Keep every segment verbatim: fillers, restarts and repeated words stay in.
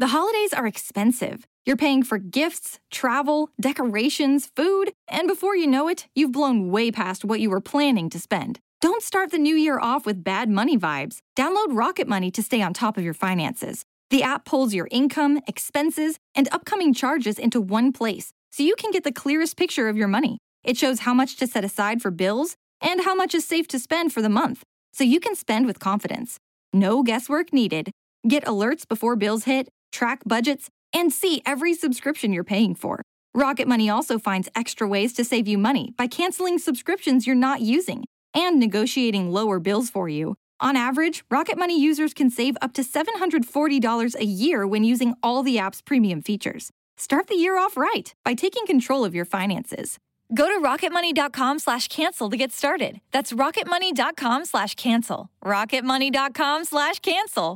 The holidays are expensive. You're paying for gifts, travel, decorations, food, and before you know it, you've blown way past what you were planning to spend. Don't start the new year off with bad money vibes. Download Rocket Money to stay on top of your finances. The app pulls your income, expenses, and upcoming charges into one place, so you can get the clearest picture of your money. It shows how much to set aside for bills and how much is safe to spend for the month, so you can spend with confidence. No guesswork needed. Get alerts before bills hit, track budgets, and see every subscription you're paying for. Rocket Money also finds extra ways to save you money by canceling subscriptions you're not using and negotiating lower bills for you. On average, Rocket Money users can save up to seven hundred forty dollars a year when using all the app's premium features. Start the year off right by taking control of your finances. Go to rocketmoney.com slash cancel to get started. That's rocketmoney.com slash cancel. rocketmoney.com slash cancel.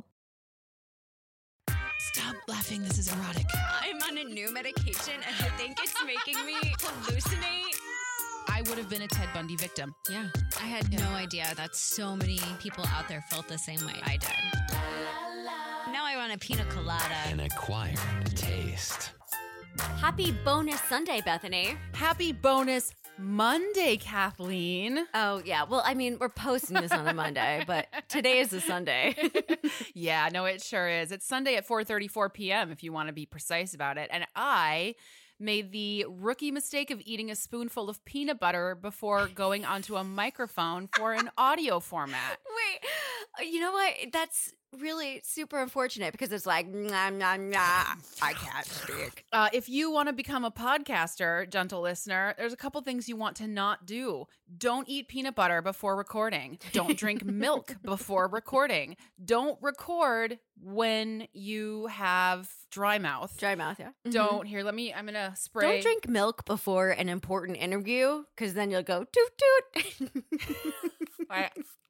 Stop laughing. This is erotic. I'm on a new medication and I think it's making me hallucinate. I would have been a Ted Bundy victim. Yeah. I had yeah. no idea that so many people out there felt the same way I did. Now I want a pina colada. An acquired taste. Happy bonus Sunday, Bethany. Happy bonus Monday, Kathleen. Oh, yeah. Well, I mean, we're posting this on a Monday, but today is a Sunday. Yeah, no, it sure is. It's Sunday at four thirty-four p.m. if you want to be precise about it. And I made the rookie mistake of eating a spoonful of peanut butter before going onto a microphone for an audio format. Wait, you know what? That's really super unfortunate because it's like, nah, nah, nah, I can't speak. Uh, if you want to become a podcaster, gentle listener, there's a couple things you want to not do. Don't eat peanut butter before recording. Don't drink milk before recording. Don't record when you have dry mouth. Dry mouth, yeah. Don't, mm-hmm. here, let me, I'm going to spray. Don't drink milk before an important interview because then you'll go toot toot. I,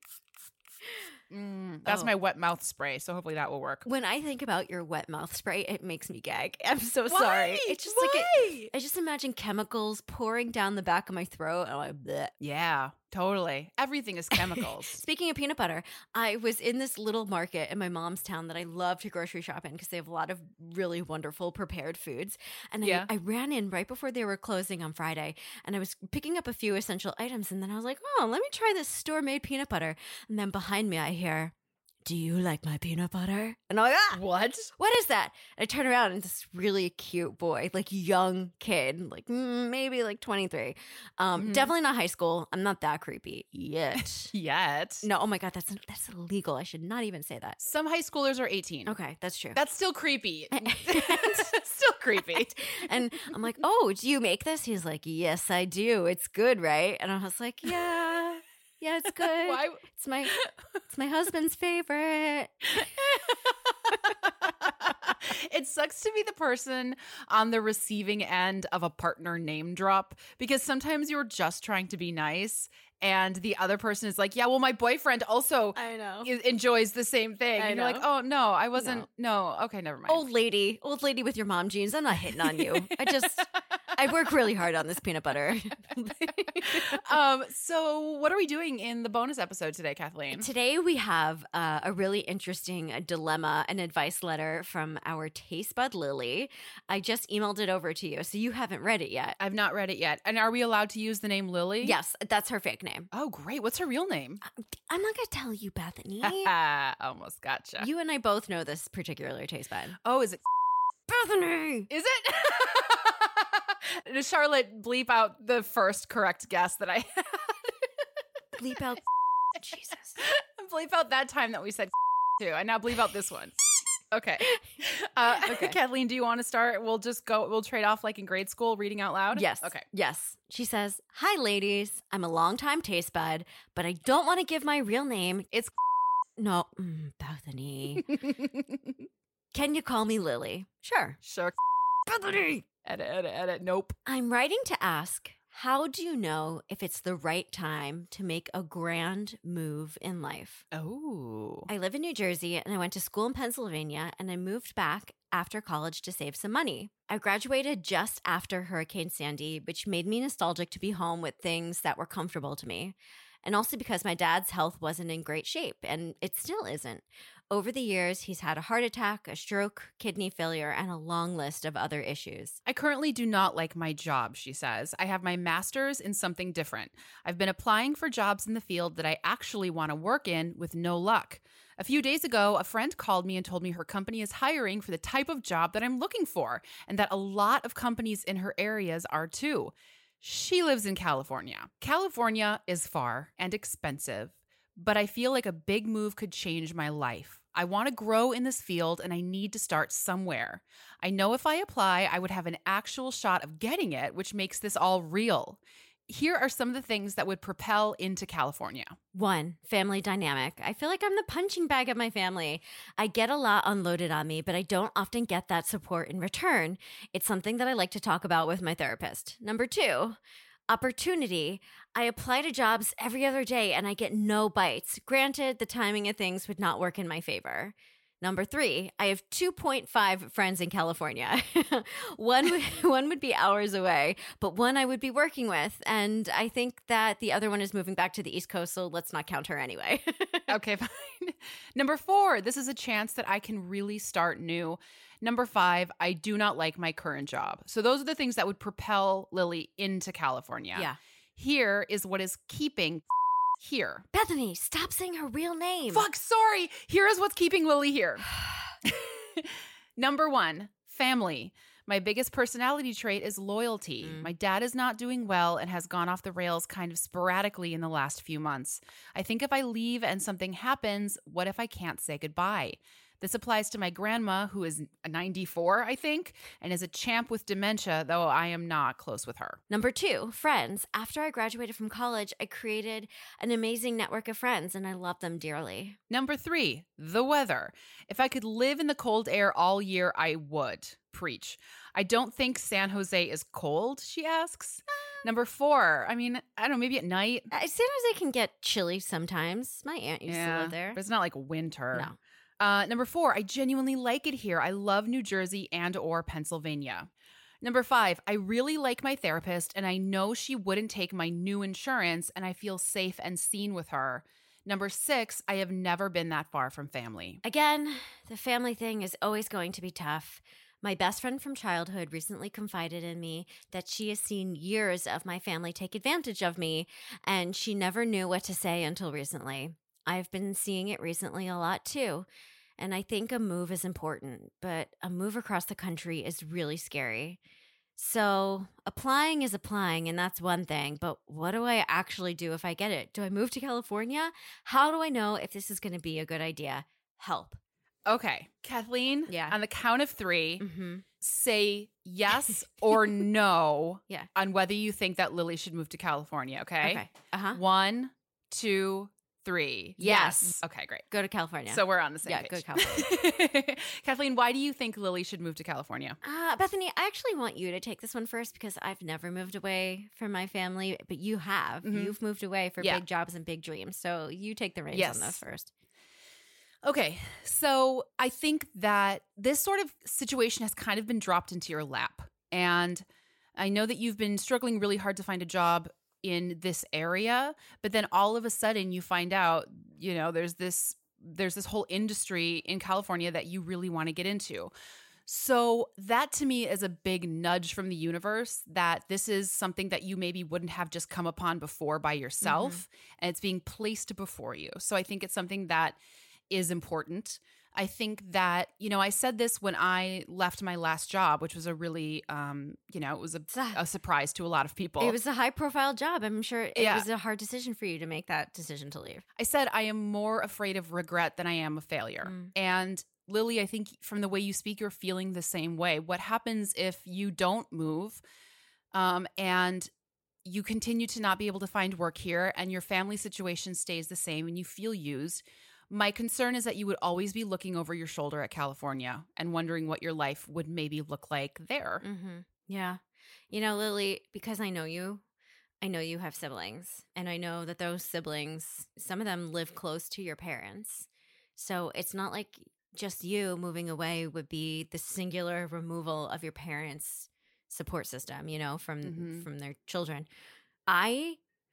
Mm, that's oh. my wet mouth spray, so hopefully that will work. When I think about your wet mouth spray, it makes me gag. I'm so Why? sorry. It's just Why? like it, I just imagine chemicals pouring down the back of my throat. And I'm like, bleh. Yeah, totally. Everything is chemicals. Speaking of peanut butter, I was in this little market in my mom's town that I love to grocery shop in because they have a lot of really wonderful prepared foods. And yeah. I, I ran in right before they were closing on Friday, and I was picking up a few essential items, and then I was like, oh, let me try this store-made peanut butter. And then behind me, I hear, do you like my peanut butter? And I'm like, ah, what? What is that? And I turn around and this really cute boy, like young kid, like mm, maybe like twenty-three. Um, mm-hmm. Definitely not high school. I'm not that creepy yet. Yet? No, oh my God, that's that's illegal. I should not even say that. Some high schoolers are eighteen. Okay, that's true. That's still creepy. Still creepy. And I'm like, oh, do you make this? He's like, yes, I do. It's good, right? And I was like, yeah. Yeah, it's good. Why? It's my it's my husband's favorite. It sucks to be the person on the receiving end of a partner name drop because sometimes you're just trying to be nice and the other person is like, yeah, well, my boyfriend also I know. enjoys the same thing. I and know. you're like, oh, no, I wasn't. No. no. Okay, never mind. Old lady, old lady with your mom jeans. I'm not hitting on you. I just, I work really hard on this peanut butter. um. So what are we doing in the bonus episode today, Kathleen? Today we have uh, a really interesting uh, dilemma, an advice letter from our taste bud Lily. I just emailed it over to you, so you haven't read it yet. I've not read it yet. And are we allowed to use the name Lily? Yes, that's her fake name. Oh, great. What's her real name? I'm not going to tell you, Bethany. Almost gotcha. You and I both know this particular taste bud. Oh, is it Bethany? Is it? Does Charlotte bleep out the first correct guess that I had? Bleep out Jesus. Bleep out that time that we said too. I now bleep out this one. Okay. Uh, okay. Kathleen, do you want to start? We'll just go, we'll trade off like in grade school, reading out loud? Yes. Okay. Yes. She says, hi, ladies. I'm a longtime taste bud, but I don't want to give my real name. It's no, mm, Bethany. Can you call me Lily? Sure. Sure. Bethany. Edit, edit, edit. Nope. I'm writing to ask, how do you know if it's the right time to make a grand move in life? Oh. I live in New Jersey and I went to school in Pennsylvania and I moved back after college to save some money. I graduated just after Hurricane Sandy, which made me nostalgic to be home with things that were comfortable to me. and also because my dad's health wasn't in great shape, and it still isn't. Over the years, he's had a heart attack, a stroke, kidney failure, and a long list of other issues. I currently do not like my job, she says. I have my master's in something different. I've been applying for jobs in the field that I actually want to work in with no luck. A few days ago, a friend called me and told me her company is hiring for the type of job that I'm looking for, and that a lot of companies in her areas are too. She lives in California. California is far and expensive, but I feel like a big move could change my life. I want to grow in this field and I need to start somewhere. I know if I apply, I would have an actual shot of getting it, which makes this all real. Here are some of the things that would propel into California. One, family dynamic. I feel like I'm the punching bag of my family. I get a lot unloaded on me, but I don't often get that support in return. It's something that I like to talk about with my therapist. Number two, opportunity. I apply to jobs every other day and I get no bites. Granted, the timing of things would not work in my favor. Number three, I have two point five friends in California. one, would, one would be hours away, but one I would be working with. And I think that the other one is moving back to the East Coast, so let's not count her anyway. Okay, fine. Number four, this is a chance that I can really start new. Number five, I do not like my current job. So those are the things that would propel Lily into California. Yeah. Here is what is keeping here. Bethany, stop saying her real name. Fuck, sorry. Here is what's keeping Lily here. Number one, family. My biggest personality trait is loyalty. Mm. My dad is not doing well and has gone off the rails kind of sporadically in the last few months. I think if I leave and something happens, what if I can't say goodbye? This applies to my grandma, who is ninety-four, I think, and is a champ with dementia, though I am not close with her. Number two, friends. After I graduated from college, I created an amazing network of friends, and I love them dearly. Number three, the weather. If I could live in the cold air all year, I would. Preach. I don't think San Jose is cold, she asks. Number four, I mean, I don't know, maybe at night. Uh, San Jose can get chilly sometimes. My aunt used yeah, to live there. But it's not like winter. No. Uh, number four, I genuinely like it here. I love New Jersey and or Pennsylvania. Number five, I really like my therapist and I know she wouldn't take my new insurance and I feel safe and seen with her. Number six, I have never been that far from family. Again, the family thing is always going to be tough. My best friend from childhood recently confided in me that she has seen years of my family take advantage of me and she never knew what to say until recently. I've been seeing it recently a lot too. And I think a move is important, but a move across the country is really scary. So applying is applying, and that's one thing. But what do I actually do if I get it? Do I move to California? How do I know if this is going to be a good idea? Help. Okay, Kathleen, Yeah. on the count of three, Mm-hmm. say yes or no Yeah. on whether you think that Lily should move to California, okay? Okay. Uh-huh. One, two, three. Yes. Okay, great. Go to California. So we're on the same Yeah, page. go to California. Kathleen, why do you think Lily should move to California? Uh, Bethany, I actually want you to take this one first because I've never moved away from my family, but you have. Mhm. You've moved away for Yeah. big jobs and big dreams. So you take the reins Yes. on those first. Okay, so I think that this sort of situation has kind of been dropped into your lap. And I know that you've been struggling really hard to find a job in this area, but then all of a sudden you find out, you know, there's this there's this whole industry in California that you really want to get into. So that to me is a big nudge from the universe that this is something that you maybe wouldn't have just come upon before by yourself, mm-hmm. and it's being placed before you. So I think it's something that is important. I think that, you know, I said this when I left my last job, which was a really, um, you know, it was a, a surprise to a lot of people. It was a high profile job. I'm sure it Yeah. was a hard decision for you to make that decision to leave. I said I am more afraid of regret than I am of failure. Mm. And Lily, I think from the way you speak, you're feeling the same way. What happens if you don't move um, and you continue to not be able to find work here and your family situation stays the same and you feel used? My concern is that you would always be looking over your shoulder at California and wondering what your life would maybe look like there. Mm-hmm. Yeah. You know, Lily, because I know you, I know you have siblings, and I know that those siblings, some of them live close to your parents. So it's not like just you moving away would be the singular removal of your parents' support system, you know, from Mhm. from their children. I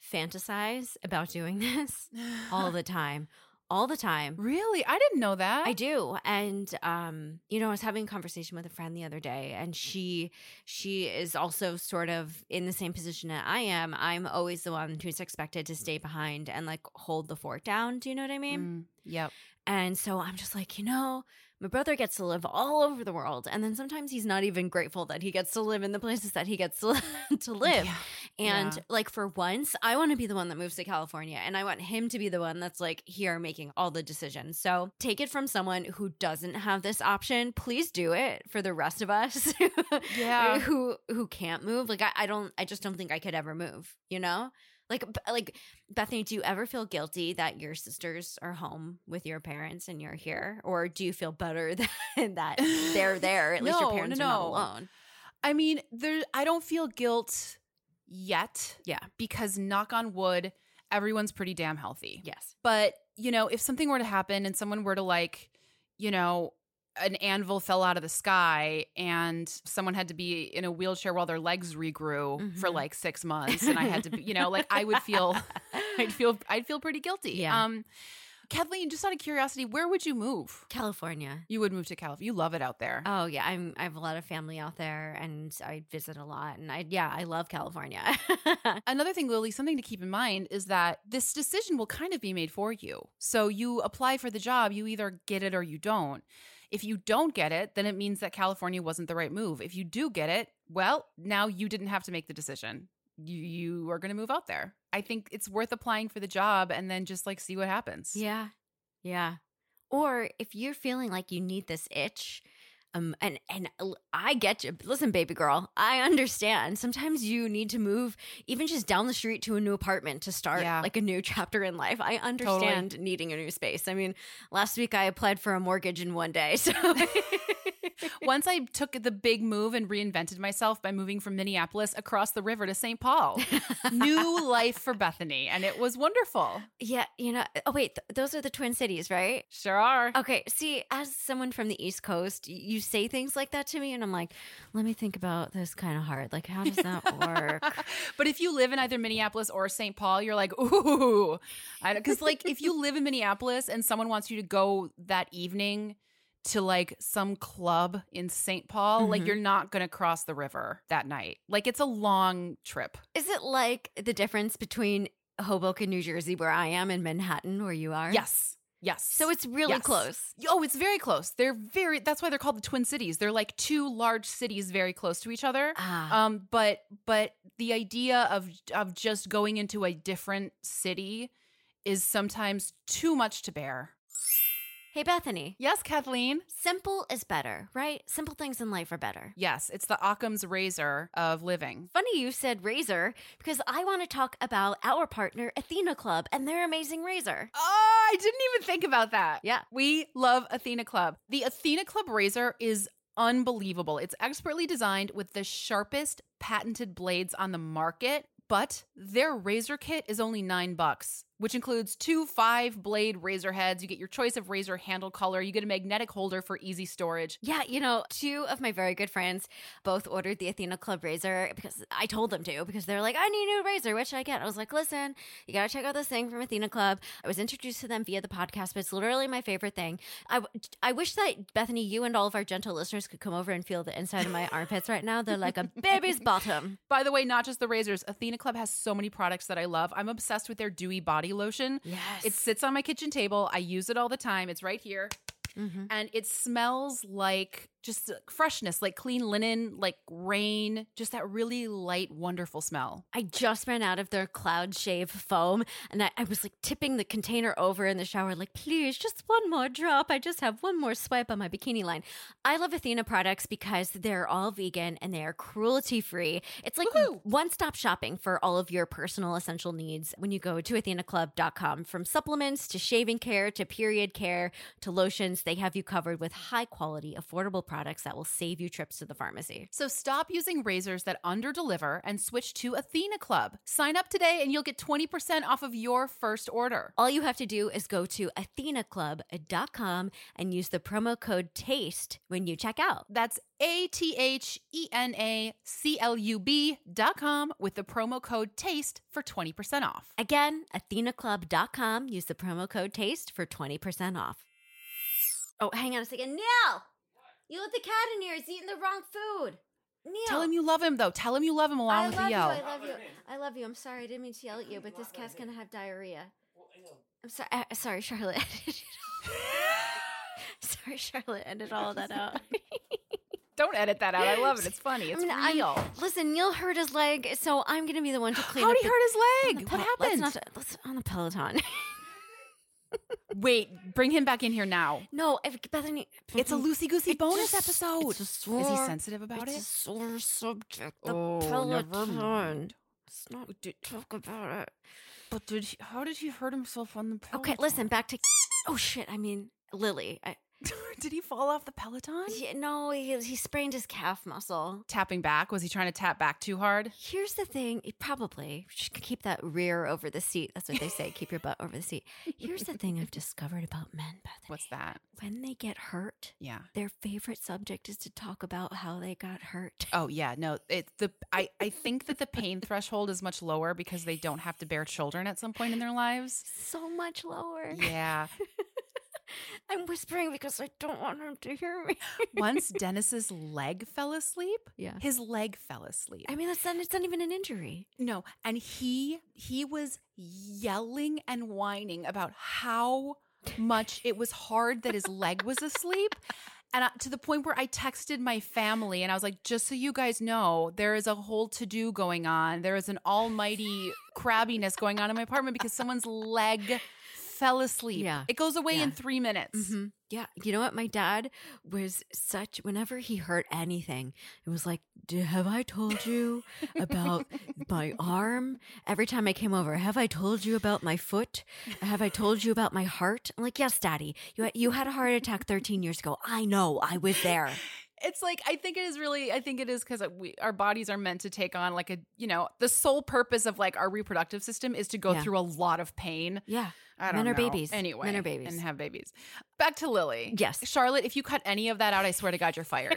fantasize about doing this all the time. All the time. Really? I didn't know that. I do. And um, you know, I was having a conversation with a friend the other day, and she she is also sort of in the same position that I am. I'm always the one who's expected to stay behind and like hold the fort down. Do you know what I mean? Mm, yep. And so I'm just like, you know, my brother gets to live all over the world. And then sometimes he's not even grateful that he gets to live in the places that he gets to, to live. Yeah. And Yeah. like for once, I want to be the one that moves to California. And I want him to be the one that's like here making all the decisions. So take it from someone who doesn't have this option. Please do it for the rest of us Yeah. who who can't move. Like I, I don't, I just don't think I could ever move, you know? Like, like Bethany, do you ever feel guilty that your sisters are home with your parents and you're here? Or do you feel better than that they're there? At least your No, parents no, are not no. alone. I mean, there. I don't feel guilt yet. Yeah. Because knock on wood, everyone's pretty damn healthy. Yes. But, you know, if something were to happen and someone were to like, you know, an anvil fell out of the sky and someone had to be in a wheelchair while their legs regrew Mhm. for like six months and I had to be, you know, like I would feel, I'd feel, I'd feel pretty guilty. Yeah. Um, Kathleen, just out of curiosity, where would you move? California. You would move to California. You love it out there. Oh yeah, I'm. I have a lot of family out there, and I visit a lot. And I, yeah, I love California. Another thing, Lily, something to keep in mind is that this decision will kind of be made for you. So you apply for the job, you either get it or you don't. If you don't get it, then it means that California wasn't the right move. If you do get it, well, now you didn't have to make the decision. You, you are going to move out there. I think it's worth applying for the job and then just like see what happens. Yeah, yeah. Or if you're feeling like you need this itch, um, and and I get you. Listen, baby girl, I understand. Sometimes you need to move, even just down the street to a new apartment to start Yeah. like a new chapter in life. I understand needing a new space. I mean, last week I applied for a mortgage in one day, so. Once I took the big move and reinvented myself by moving from Minneapolis across the river to Saint Paul. New life for Bethany, and it was wonderful. Yeah, you know. Oh wait, th- those are the Twin Cities, right? Sure are. Okay, see, as someone from the East Coast, y- you say things like that to me, and I'm like, let me think about this kind of hard. Like, how does that work? But if you live in either Minneapolis or Saint Paul, you're like, ooh. Because, like, if you live in Minneapolis and someone wants you to go that evening to, like, some club in Saint Paul, like, Mhm. you're not going to cross the river that night. Like, it's a long trip. Is it like the difference between Hoboken, New Jersey, where I am, and Manhattan, where you are? Yes. Yes. So it's really Yes. close. Oh, it's very close. They're very, that's why they're called the Twin Cities. They're like two large cities very close to each other. Ah. Um, but but the idea of of just going into a different city is sometimes too much to bear. Hey, Bethany. Yes, Kathleen. Simple is better, right? Simple things in life are better. Yes, it's the Occam's razor of living. Funny you said razor, because I want to talk about our partner, Athena Club, and their amazing razor. Oh, I didn't even think about that. Yeah. We love Athena Club. The Athena Club razor is unbelievable. It's expertly designed with the sharpest patented blades on the market, but their razor kit is only nine bucks, which includes two five blade razor heads. You get your choice of razor handle color. You get a magnetic holder for easy storage. Yeah, you know, two of my very good friends both ordered the Athena Club razor because I told them to, because they're like, I need a new razor. What should I get? I was like, listen, you got to check out this thing from Athena Club. I was introduced to them via the podcast, but it's literally my favorite thing. I, w- I wish that, Bethany, you and all of our gentle listeners could come over and feel the inside of my armpits right now. They're like a baby's bottom. By the way, not just the razors. Athena Club has so many products that I love. I'm obsessed with their dewy body lotion. Yes. It sits on my kitchen table. I use it all the time. It's right here. Mm-hmm. And it smells like just freshness, like clean linen, like rain, just that really light, wonderful smell. I just ran out of their Cloud Shave foam, and I, I was like tipping the container over in the shower, like, please, just one more drop. I just have one more swipe on my bikini line. I love Athena products because they're all vegan and they are cruelty free. It's like Woohoo! one-stop shopping for all of your personal essential needs when you go to athena club dot com. From supplements to shaving care to period care to lotions, they have you covered with high quality, affordable products that will save you trips to the pharmacy. So stop using razors that underdeliver and switch to Athena Club. Sign up today and you'll get twenty percent off of your first order. All you have to do is go to athena club dot com and use the promo code TASTE when you check out. That's A T H E N A C L U B dot com with the promo code TASTE for twenty percent off. Again, athena club dot com. Use the promo code TASTE for twenty percent off. Oh, hang on a second. Neil! You let the cat in here. He's eating the wrong food. Neil. Tell him you love him, though. Tell him you love him along I with love the yell. you. I love you. I love you. I'm sorry. I didn't mean to yell at you, but this cat's going to have diarrhea. I'm sorry. Uh, sorry, Charlotte. Sorry, Charlotte. Edit all of that out. Don't edit that out. I love it. It's funny. It's I mean, real. I'm, listen, Neil hurt his leg, so I'm going to be the one to clean How'd up he the- hurt his on leg? the What Pel- happened? Let's not, let's, on the Peloton. Wait, bring him back in here now. No, if Bethany. It's a loosey-goosey It bonus just- episode. it's a Is sore- he sensitive about it's it? a sore subject. The Oh, never Peloton. mind. Let's not Did- talk about it. But did he, how did he hurt himself on the Peloton? Okay, listen, back to. Oh, shit. I mean, Lily. I, Did he fall off the Peloton? yeah, no, he, he sprained his calf muscle. Tapping back? Was he trying to tap back too hard? Here's the thing. It probably should keep that rear over the seat. That's what they say. Keep your butt over the seat. Here's the thing I've discovered about men, Bethany. What's that? When they get hurt, Yeah. their favorite subject is to talk about how they got hurt. Oh yeah, no. It's the I, I think that the pain threshold is much lower because they don't have to bear children at some point in their lives. So much lower. Yeah. I'm whispering because I don't want him to hear me. Once Dennis's leg fell asleep, Yeah. his leg fell asleep. I mean, that's not, it's not even an injury. No, and he he was yelling and whining about how much it was hard that his leg was asleep. And I, to the point where I texted my family and I was like, just so you guys know, there is a whole to-do going on. There is an almighty crabbiness going on in my apartment because someone's leg fell asleep. Yeah. It goes away Yeah. in three minutes. Mm-hmm. Yeah. You know what? My dad was such, whenever he hurt anything, it was like, "D- have I told you about my arm? Every time I came over, have I told you about my foot? Have I told you about my heart? I'm like, yes, Daddy. You, you had a heart attack thirteen years ago. I know. I was there. It's like, I think it is really, I think it is because we, our bodies are meant to take on like a, you know, the sole purpose of like our reproductive system is to go Yeah. through a lot of pain. Yeah. I don't Men are know. babies. Anyway. Men are babies. And have babies. Back to Lily. Yes. Charlotte, if you cut any of that out, I swear to God, you're fired.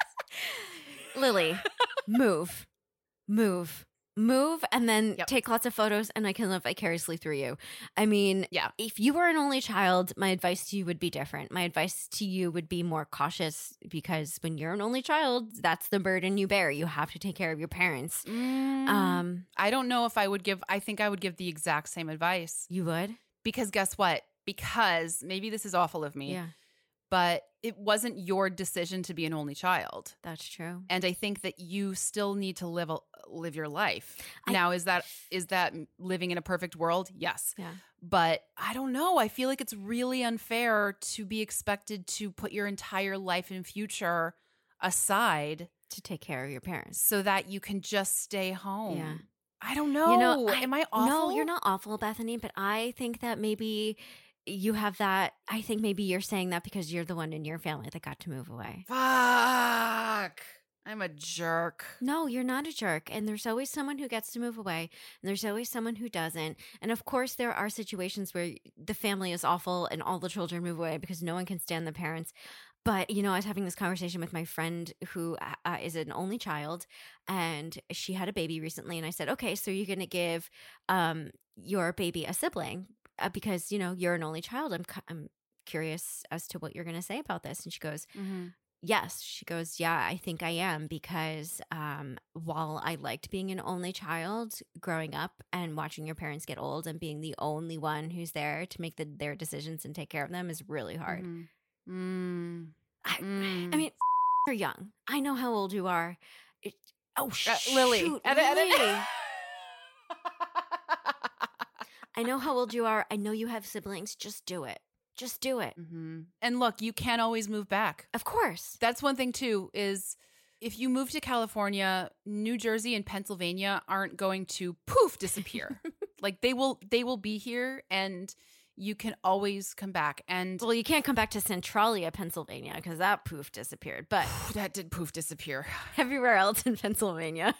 Lily, move, move, move, and then Yep. take lots of photos, and I can live vicariously through you. I mean, Yeah. if you were an only child, my advice to you would be different. My advice to you would be more cautious because when you're an only child, that's the burden you bear. You have to take care of your parents. Mm, Um, I don't know if I would give, I think I would give the exact same advice. you would? Because guess what? Because maybe this is awful of me, Yeah, but it wasn't your decision to be an only child. that's true. And I think that you still need to live a, live your life. I- now, is that is that living in a perfect world? Yes. Yeah. But I don't know. I feel like it's really unfair to be expected to put your entire life and future aside To take care of your parents. so that you can just stay home. Yeah. I don't know. You know, I- Am I awful? No, you're not awful, Bethany, but I think that maybe you have that. I think maybe you're saying that because you're the one in your family that got to move away. Fuck. I'm a jerk. No, you're not a jerk. And there's always someone who gets to move away, and there's always someone who doesn't. And of course, there are situations where the family is awful and all the children move away because no one can stand the parents. But, you know, I was having this conversation with my friend who uh, is an only child, and she had a baby recently. And I said, okay, so you're going to give um, your baby a sibling uh, because, you know, you're an only child. I'm, cu- I'm curious as to what you're going to say about this. And she goes, Mm-hmm. yes. She goes, yeah, I think I am because um, while I liked being an only child growing up and watching your parents get old and being the only one who's there to make the, their decisions and take care of them is really hard. Mm-hmm. Mm. I, Mm. I mean, you're young. I know how old you are. It, oh, Uh, shoot, Lily. Edit, edit. Lily. I know how old you are. I know you have siblings. Just do it. Just do it. Mm-hmm. And look, you can't always move back. Of course. That's one thing too, is if you move to California, New Jersey and Pennsylvania aren't going to poof disappear. Like they will they will be here, and you can always come back. And Well, you can't come back to Centralia, Pennsylvania, because that poof disappeared. But that did poof disappear. everywhere else in Pennsylvania.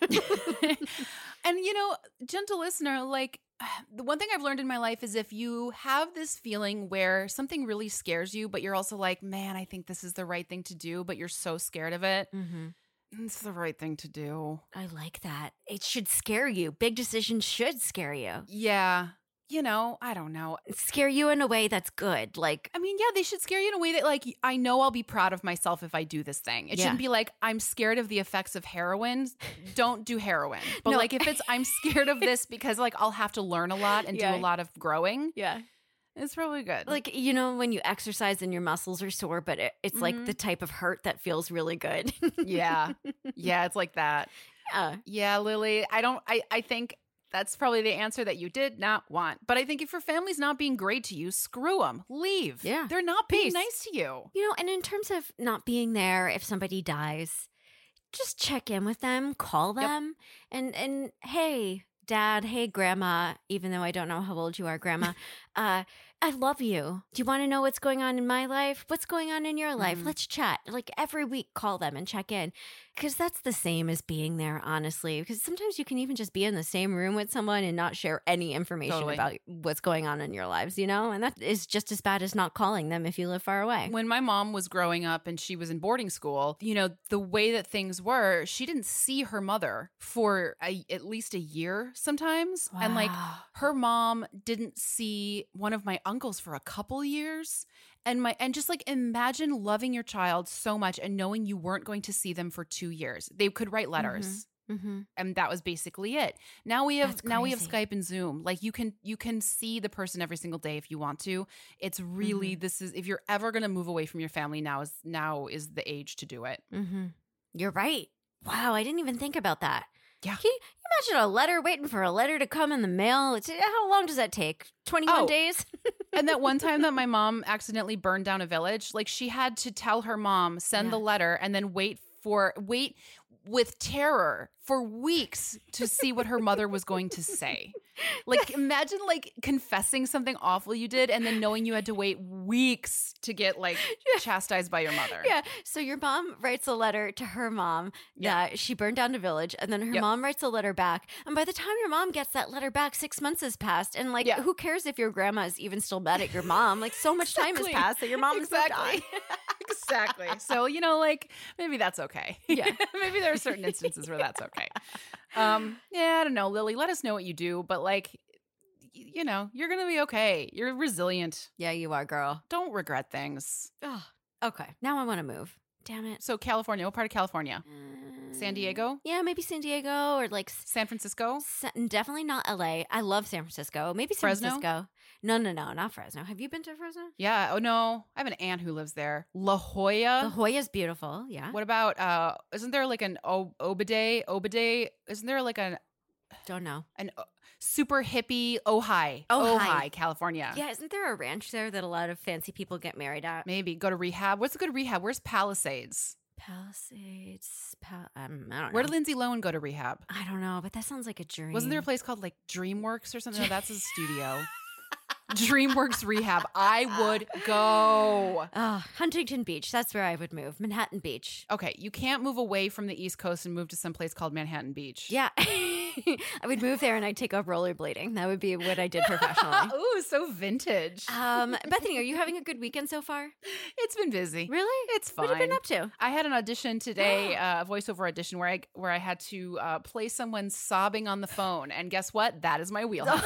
And, you know, gentle listener, like the one thing I've learned in my life is if you have this feeling where something really scares you, but you're also like, man, I think this is the right thing to do, but you're so scared of it. Mm-hmm. It's the right thing to do. I like that. It should scare you. Big decisions should scare you. Yeah. You know, I don't know. Scare you in a way that's good. Like, I mean, yeah, they should scare you in a way that, like, I know I'll be proud of myself if I do this thing. It Yeah. shouldn't be like, I'm scared of the effects of heroin. Don't do heroin. But, No. like, if it's, I'm scared of this because, like, I'll have to learn a lot and Yeah. do a lot of growing, yeah. it's probably good. Like, you know, when you exercise and your muscles are sore, but it, it's like Mhm. the type of hurt that feels really good. yeah. Yeah, it's like that. Yeah. Yeah, Lily, I don't, I, I think that's probably the answer that you did not want. But I think if your family's not being great to you, screw them. Leave. Yeah. They're not being Peace. nice to you. You know, and in terms of not being there if somebody dies, just check in with them, call Yep. them, and and hey, dad, hey, grandma, even though I don't know how old you are, grandma, uh, I love you. Do you want to know what's going on in my life? What's going on in your life? Mhm. Let's chat. Like every week, call them and check in. Because that's the same as being there, honestly. Because sometimes you can even just be in the same room with someone and not share any information Totally. about what's going on in your lives, you know? And that is just as bad as not calling them if you live far away. When my mom was growing up and she was in boarding school, you know, the way that things were, she didn't see her mother for a, at least a year sometimes. And like Wow. her mom didn't see one of my uncles for a couple years. And my and just like imagine loving your child so much and knowing you weren't going to see them for two years. They could write letters. Mm-hmm. And that was basically it. Now we have That's now we have crazy. Skype and Zoom. Like you can you can see the person every single day if you want to. It's really Mhm. this is if you're ever going to move away from your family, now is now is the age to do it. Mm-hmm. You're right. Wow, I didn't even think about that. Yeah. Can you imagine a letter waiting for a letter to come in the mail? It's, how long does that take? twenty-one Oh. days? And that one time that my mom accidentally burned down a village, like she had to tell her mom, send Yeah. the letter, and then wait for wait with terror for weeks to see what her mother was going to say. Like imagine like confessing something awful you did and then knowing you had to wait weeks to get like chastised by your mother. Yeah. So your mom writes a letter to her mom Yeah. that she burned down a village, and then her Yep. mom writes a letter back. And by the time your mom gets that letter back, six months has passed. And like, Yeah. who cares if your grandma is even still mad at your mom? Like, so much time has Exactly. passed that your mom is Exactly. Exactly. So, you know, like maybe that's okay. Yeah. Maybe there are certain instances where that's okay. Um, yeah, I don't know, Lily, let us know what you do, but like y- you know, you're going to be okay. You're resilient. Yeah, you are, girl. Don't regret things. Oh, okay. Now I want to move. Damn it. So, California, what part of California? San Diego? Yeah, maybe San Diego or like s- San Francisco? Sa- definitely not L A. I love San Francisco. Maybe San Fresno? Francisco. No, no, no, not Fresno. Have you been to Fresno? Yeah. Oh no, I have an aunt who lives there. La Jolla. La Jolla's beautiful. Yeah. What about uh isn't there like an o- Obade? Obade? Isn't there like an Don't know. an uh, super hippie Ojai? Ojai. Ojai, California. Yeah, isn't there a ranch there that a lot of fancy people get married at? Maybe go to rehab. What's a good rehab? Where's Palisades? Palisades. Pal- um, I don't know. Where did Lindsay Lohan go to rehab? I don't know, but that sounds like a dream. Wasn't there a place called like DreamWorks or something? No, that's a studio. DreamWorks Rehab. I would go. Oh, Huntington Beach. That's where I would move. Manhattan Beach. Okay, you can't move away from the East Coast and move to some place called Manhattan Beach. Yeah. I would move there and I'd take up rollerblading. That would be what I did professionally. Ooh, so vintage. Um, Bethany, are you having a good weekend so far? It's been busy. Really? It's fine. What have you been up to? I had an audition today, uh, a voiceover audition where I where I had to uh, play someone sobbing on the phone, and guess what? That is my wheelhouse.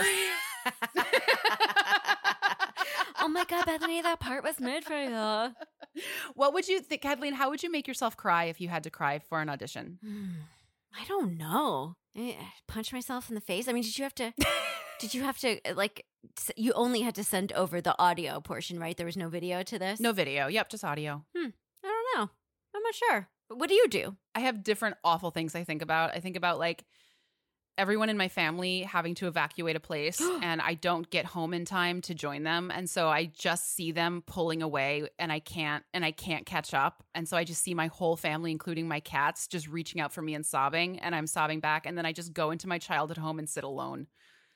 Oh my God, Bethany, that part was made for you. What would you think, Kathleen? How would you make yourself cry if you had to cry for an audition? Hmm, I don't know. Eh, Punch myself in the face. I mean, did you have to? Did you have to like? s- You only had to send over the audio portion, right? There was no video to this. No video. Yep, just audio. I don't know. I'm not sure. But what do you do? I have different awful things I think about. I think about like everyone in my family having to evacuate a place and I don't get home in time to join them. And so I just see them pulling away and I can't and I can't catch up. And so I just see my whole family, including my cats, just reaching out for me and sobbing, and I'm sobbing back. And then I just go into my childhood home and sit alone.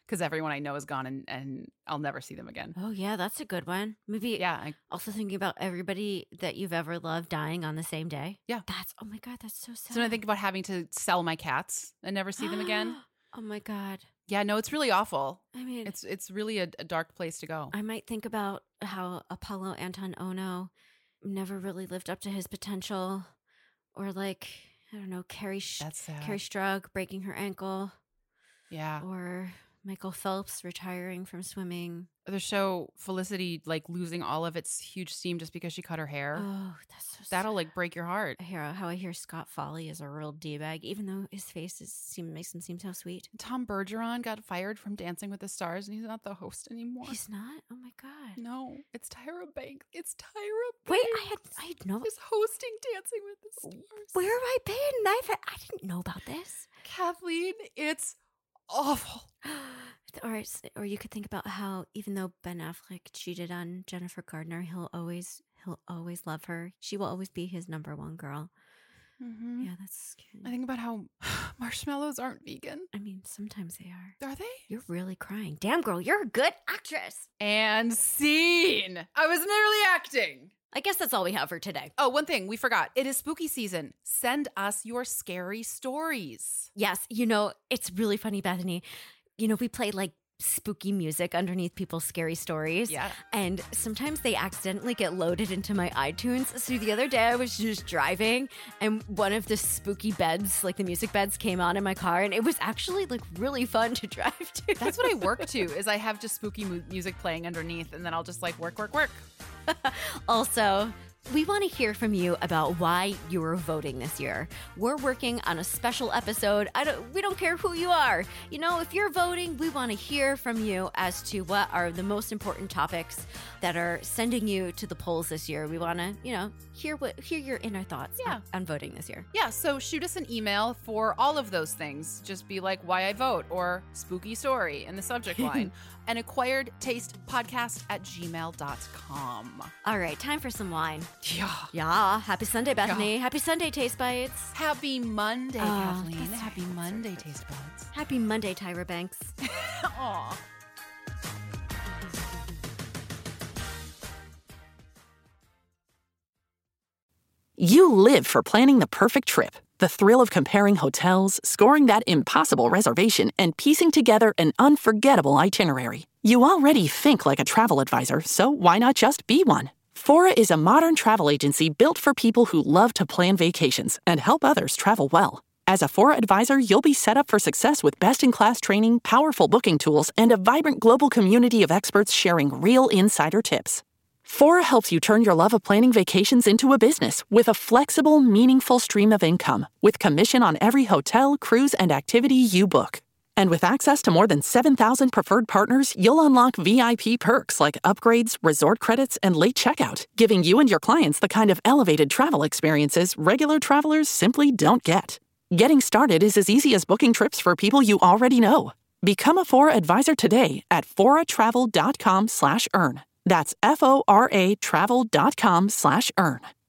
because everyone I know is gone and, and I'll never see them again. Oh, yeah, that's a good one. Maybe Yeah. I, also thinking about everybody that you've ever loved dying on the same day. Yeah. That's, oh my God, that's so sad. so when I think about having to sell my cats and never see them again. Oh my God. Yeah, no, it's really awful. I mean, It's it's really a, a dark place to go. I might think about how Apollo Anton Ono never really lived up to his potential, or like, I don't know, Carrie, Sh- That's sad. Carrie Strug breaking her ankle, Yeah. or Michael Phelps retiring from swimming. The show Felicity like losing all of its huge steam just because she cut her hair. Oh, that's so That'll sad. like break your heart. I hear how I hear Scott Foley is a real d-bag, even though his face is seem makes him seem so sweet. Tom Bergeron got fired from Dancing with the Stars and he's not the host anymore. He's not. Oh my God. No, it's Tyra Banks. It's Tyra Banks. Wait, I had I had no. is hosting Dancing with the Stars. Where have I been? I've I didn't know about this. Kathleen, it's awful. Or it's, or you could think about how even though Ben Affleck cheated on Jennifer Gardner, he'll always he'll always love her. She will always be his number one girl. Mm-hmm. Yeah, that's scary. I think about how marshmallows aren't vegan. I mean, sometimes they are. Are they? You're really crying. Damn, girl, you're a good actress. And scene. I was merely acting. I guess that's all we have for today. Oh, one thing we forgot. It is spooky season. Send us your scary stories. Yes, you know, it's really funny, Bethany. You know, we play like spooky music underneath people's scary stories. Yeah. And sometimes they accidentally get loaded into my iTunes. So the other day I was just driving and one of the spooky beds, like the music beds, came on in my car, and it was actually like really fun to drive to. That's what I work to, is I have just spooky mu- music playing underneath, and then I'll just like work, work, work. Also, we want to hear from you about why you were voting this year. We're working on a special episode. I don't, we don't care who you are. You know, if you're voting, we want to hear from you as to what are the most important topics that are sending you to the polls this year. We want to, you know, hear what hear your inner thoughts Yeah. on, on voting this year. Yeah, so shoot us an email for all of those things. Just be like, why I vote, or spooky story in the subject line. An acquired taste podcast at gmail dot com. All right, time for some wine. Yeah. Yeah, happy Sunday, Bethany. Happy Sunday, Taste Bites. Happy Monday, Oh, Kathleen. that's Happy right. Monday, Taste Buds. Happy Monday, Tyra Banks. Aw. You live for planning the perfect trip. The thrill of comparing hotels, scoring that impossible reservation, and piecing together an unforgettable itinerary. You already think like a travel advisor, so why not just be one? Fora is a modern travel agency built for people who love to plan vacations and help others travel well. As a Fora advisor, you'll be set up for success with best-in-class training, powerful booking tools, and a vibrant global community of experts sharing real insider tips. Fora helps you turn your love of planning vacations into a business with a flexible, meaningful stream of income, with commission on every hotel, cruise, and activity you book. And with access to more than seven thousand preferred partners, you'll unlock V I P perks like upgrades, resort credits, and late checkout, giving you and your clients the kind of elevated travel experiences regular travelers simply don't get. Getting started is as easy as booking trips for people you already know. Become a Fora advisor today at foratravel dot com slash earn. That's F O R A travel dot com slash earn.